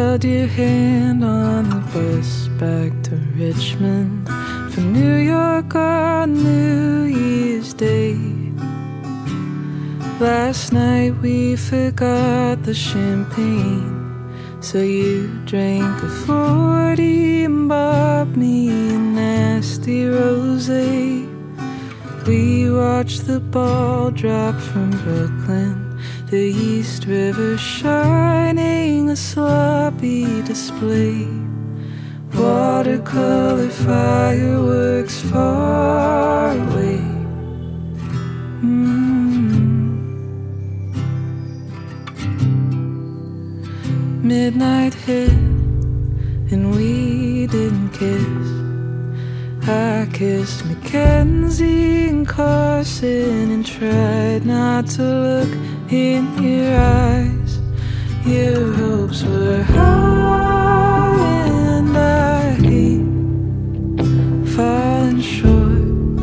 held your hand on the bus back to Richmond from New York on New Year's Day. Last night we forgot the champagne, so you drank a 40 and bought me a nasty rosé. We watched the ball drop from Brooklyn, the East River shining a sloppy display. Watercolor fireworks far away. Midnight hit and we didn't kiss. I kissed Mackenzie and Carson and tried not to look in your eyes. Your hopes were high and I hate falling short.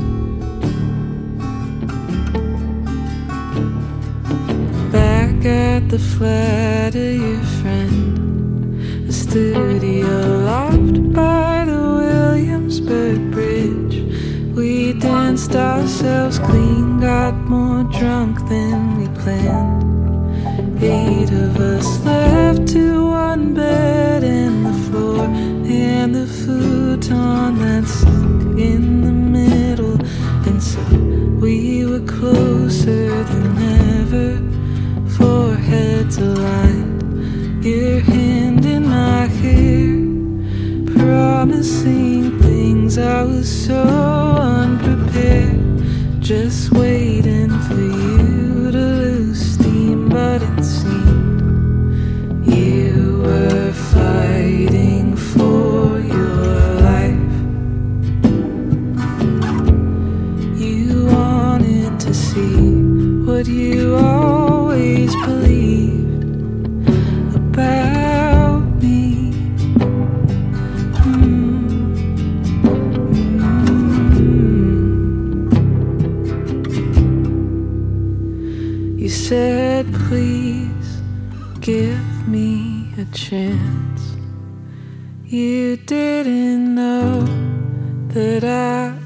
Back at the flat of your friend, the studio loft by the Williamsburg Bridge. We danced ourselves clean, got more drunk than we planned. 8 of us left to one bed and the floor and the futon that sunk in the middle. And so we were closer than ever, foreheads aligned, your hand in my hair, promising things. I was so unprepared, just waiting for you to lose steam. But it seemed you were fighting for your life. You wanted to see what you always believed about me. You said, please give me a chance. You didn't know that I